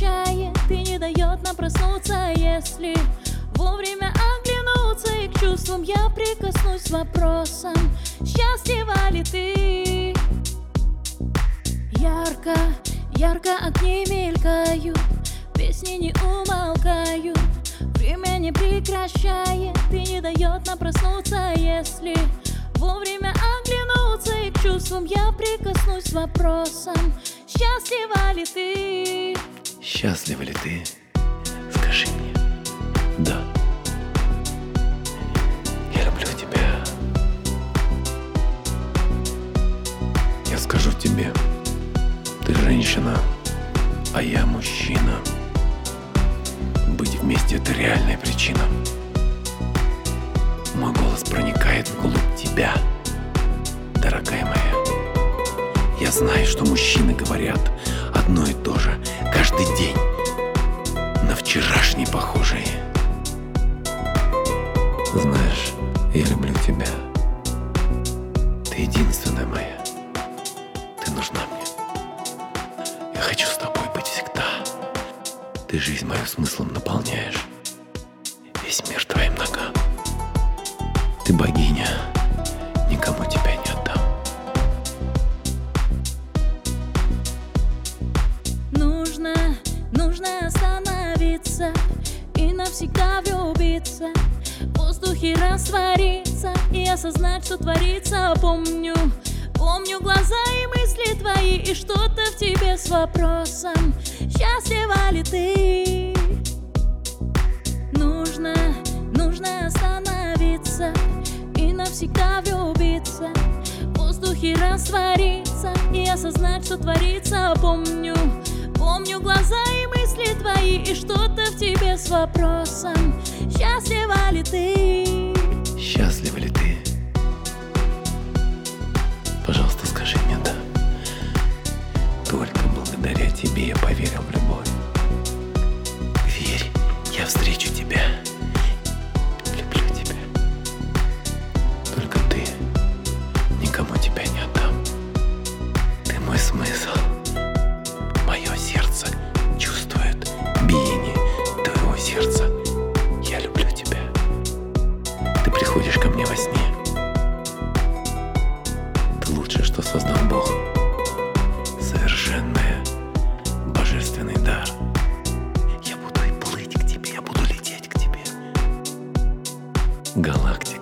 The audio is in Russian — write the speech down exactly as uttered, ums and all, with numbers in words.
прекращает и не дает нам проснуться. Если вовремя оглянуться и к чувствам я прикоснусь с вопросом: счастлива ли ты? Ярко, ярко огни мелькают, песни не умолкают, время не прекращает и не дает нам проснуться. Если вовремя оглянуться и к чувствам я прикоснусь с вопросом: счастлива ли ты? Счастлива ли ты? Скажи мне. Да. Я люблю тебя. Я скажу тебе: ты женщина, а я мужчина. Быть вместе — это реальная причина. Мой голос проникает вглубь тебя, дорогая моя. Я знаю, что мужчины говорят одно и то же каждый день, на вчерашний похожие. Знаешь, я люблю тебя. Ты единственная моя. Ты нужна мне. Я хочу с тобой быть всегда. Ты жизнь мою смыслом наполняешь. Весь мир твоим ногам. Ты богиня, никому тебя не отдам. Нужно, нужно остановиться и навсегда влюбиться, в воздухе раствориться и осознать, что творится. Помню, помню глаза и мысли твои, и что-то в тебе с вопросом: счастлива ли ты? Нужно, нужно остановиться и навсегда влюбиться, в воздухе раствориться и осознать, что творится. Помню, помню глаза и мысли твои, и что-то в тебе с вопросом: счастлива ли ты? Счастлива ли ты? Пожалуйста, скажи мне «да». Только благодаря тебе я поверил в любовь. Верь, я встречу тебя. Люблю тебя. Только ты, никому тебя не отдам. Ты мой смысл. Мое сердце чувствует биение твоего сердца. Я люблю тебя. Ты приходишь ко мне во сне. Ты лучшее, что создал Бог. Совершенное, божественный дар. Я буду и плыть к тебе, я буду лететь к тебе. Галактика.